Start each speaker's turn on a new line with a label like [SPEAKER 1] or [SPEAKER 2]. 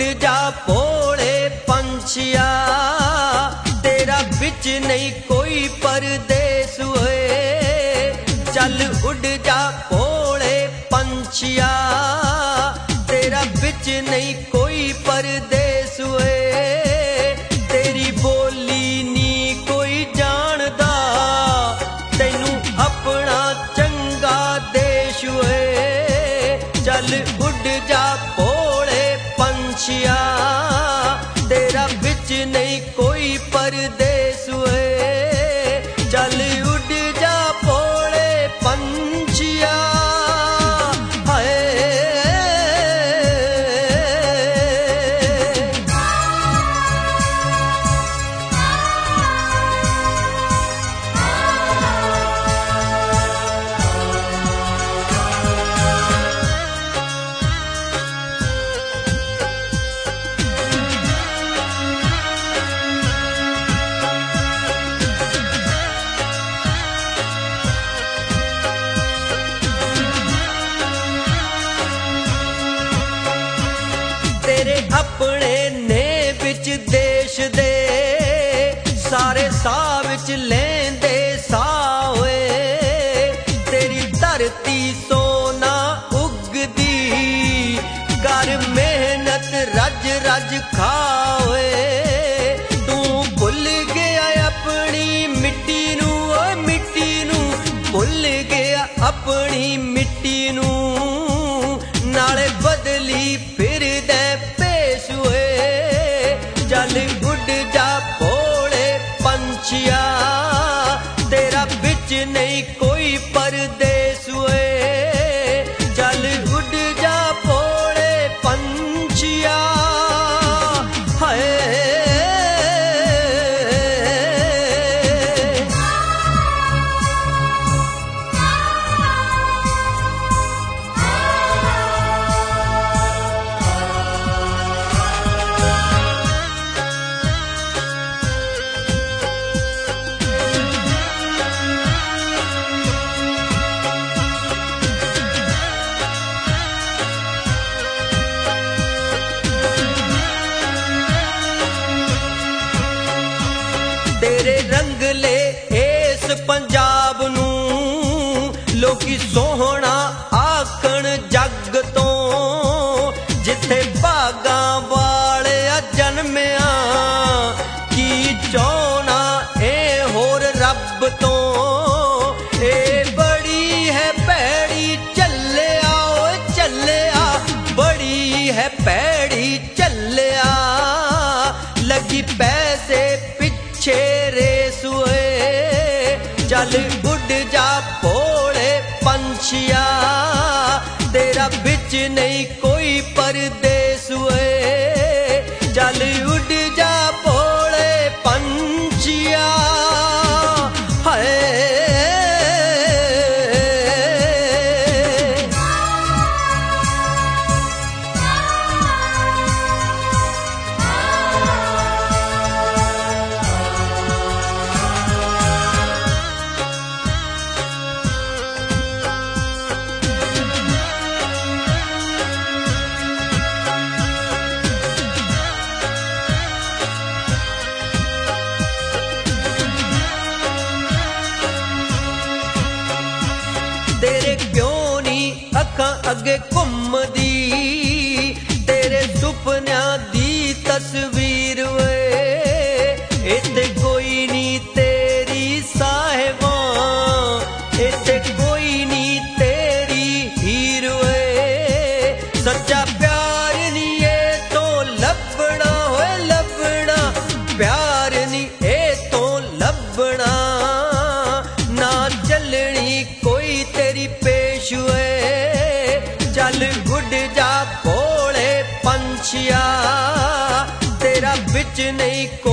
[SPEAKER 1] जा भोले पंछिया, तेरा बिच नहीं कोई परदेस होए। चल उड़ जा भोले पंछिया, तेरा बिच नहीं कोई परदेस होए। तेरी बोली नी कोई जानदा, तैनू अपना चंगा देश होए। चल उड़ जा भोले पंछिया, तेरा बिच नहीं कोई परदेस होए। चल उड़ जा भोले पंछिया, हाय। तेरे अपने ने बिच देश दे, सारे साह विच लेंदे साह होए। तेरी धरती सोना उगदी, कर मेहनत रज रज खाओए। तू भुल गया अपनी मिट्टी नू, मिट्टी नू भुल गया अपनी मिट्टी नू। नाले बदली फिर दे पेश हुए। चल उड़ जा भोले पंछिया, तेरा बिच नहीं कोई परदेस हुए। चल उड़ जा भोले पंछिया, हाय। तेरे रंगले इस पंजाब नू लोकी सोहना आखण जग तो। जिथे भागां वाले जन्मिया, की चाहना ए होर रब तो। ए बड़ी है भैड़ी चलिया, ओ चलिया, बड़ी है भैड़ी चलिया। लगी पैसे पिछे रेस हुए। चल उड़ जा भोले पंछिया, तेरा बिच नहीं कोई परदेस हुए। चल उड़ जा भोले पंछिया, हाय। तेरे क्यों नी अखां अगे घुमदी, तेरे सुपनियां दी तस्वीर वे। इत्थे कोई नी तेरी साहिबा, इत्थे कोई नी तेरी हीर वे। सच्चा प्यार नी ए तो लभना होए लभना, प्यार नी ए तो लभना। ना चलनी कोई तेरी पेश हुए। चल उड़ जा भोले पंछिया, तेरा बिच नहीं